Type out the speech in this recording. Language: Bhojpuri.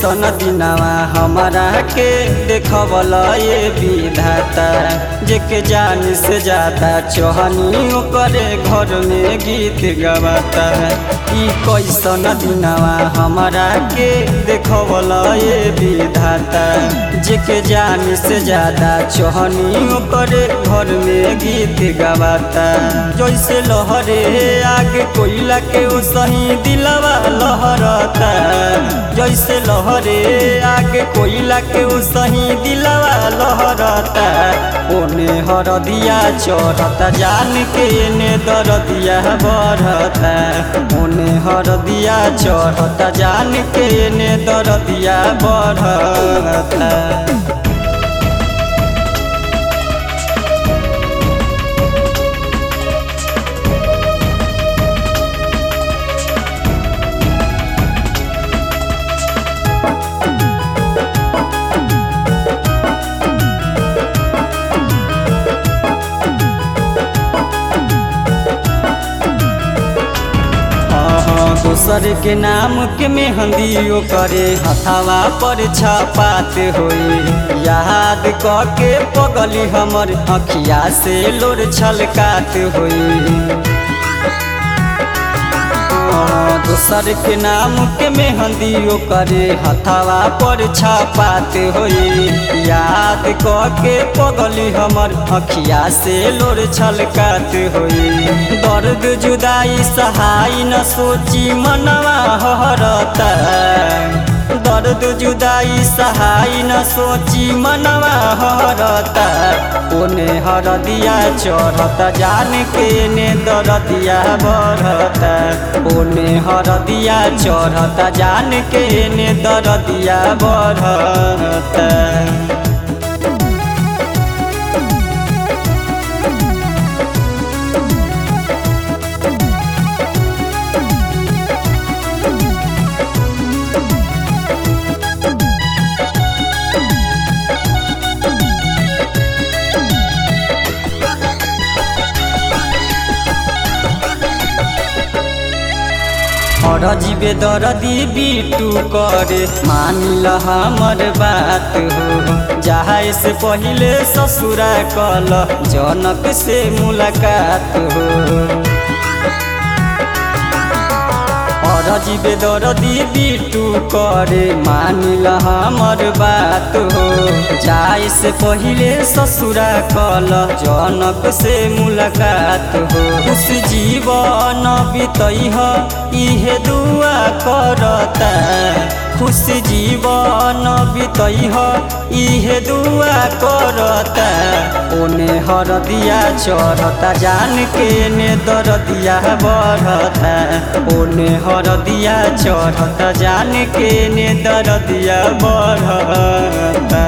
कैसन दिनवा हमारा के देखवला ये विधाता जेके जान से ज्यादा चोहनी करे घर में गीत गवाता। ई कैसन दिनवा हमारा के देखवला ये विधाता जेके जान से ज्यादा चोहनी करे घर में गीत गवाता। जैसे लहरे आगे कोयला के ओ सही दिलवा लहरता, जैसे लहरे आगे कोयला के ओ सही दिलवा लहरता। ओने हरदिया चढ़ता जान के ने दरदिया बढ़ता, ओने हरदिया चढ़ता जान के ने दरदिया बढ़ता। दोसर के नाम के मेहंदियों करे हथावा पर छपात होई। याद के पगली हमर अखिया से लोर छलकात होई। दोसर के नाम के मेहंदियों करे हथावा पर छपात होई। याद के पगली हमर अखिया से लोर छलकात होई। दर्द जुदाई सहाय न सोची मनवा हरता, दर्द जुदाई सहाय न सोची मनवा हरता। ओने हरदिया चढ़ता जान के ने दरदिया बढ़ता, ओने हरदिया चढ़ता जान के ने दरदिया बढ़ता। जीवे दरदी बीटू करे मानिल हमर बात हो। जाए से पहले ससुरा कल जनक से मुलाकात हो। जीवे दरदी बीटू करे मानिल हमर बात हो। जाए से पहले ससुरा कल जनक से मुलाकात हो। उस जीवन बीतई हो इहे दुआ करता, खुश जीवन बीतई हो इहे दुआ करता। ओने हरदिया चढ़ता जान के ने दरदिया बढ़ता, ओने हरदिया चढ़ता जान के ने दरदिया बढ़ता।